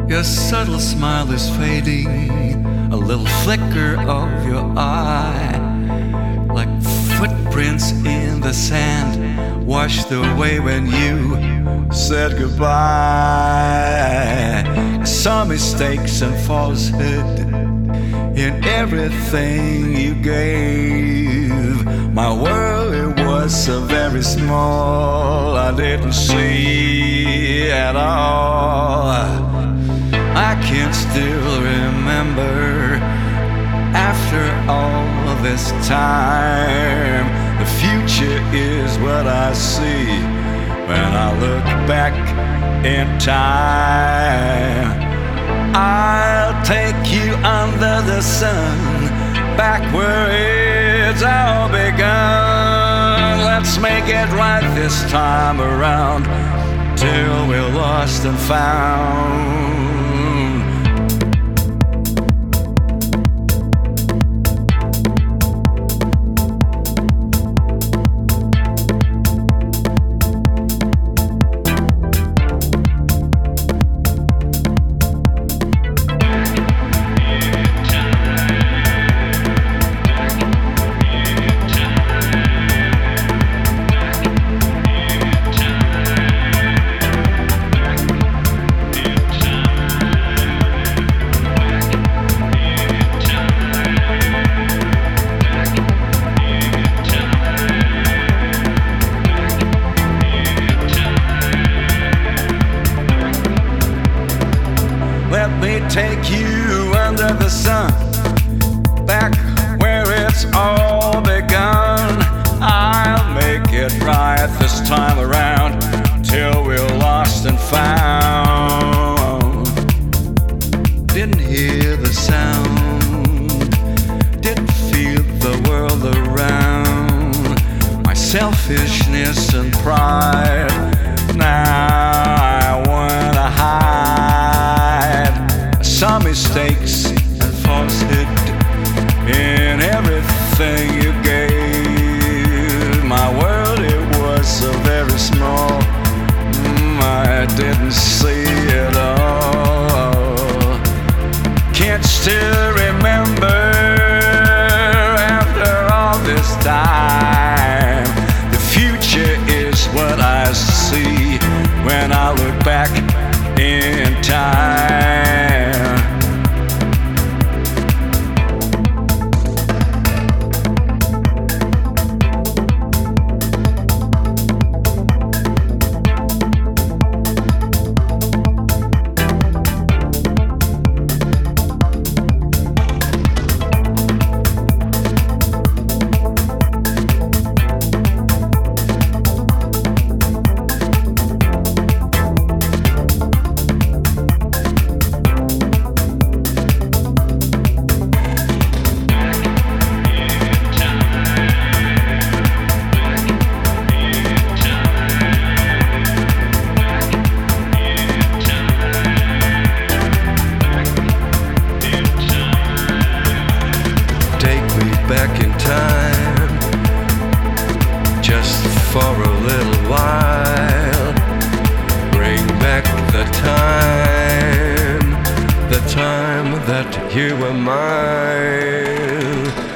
Your subtle smile is fading, a little flicker of your eye, like footprints in the sand, washed away when you said goodbye. I saw mistakes and falsehood in everything you gave. My world, it was so very small, I didn't see at all. I can still remember, after all this time, the future is what I see when I look back in time. I'll take you under the sun, back where it's all begun. Let's make it right this time around, till we're lost and found. Let me take you under the sun, back where it's all begun. I'll make it right this time around, till we're lost and found. Didn't hear the sound, didn't feel the world around. My selfishness and pride, now I wanna hide. Some mistakes and falsehood in everything you gave. My world, it was so very small, I didn't see it all. Can't still remember, after all this time, the future is what I see when I look back in time. Back in time, just for a little while. Bring back the time that you were mine.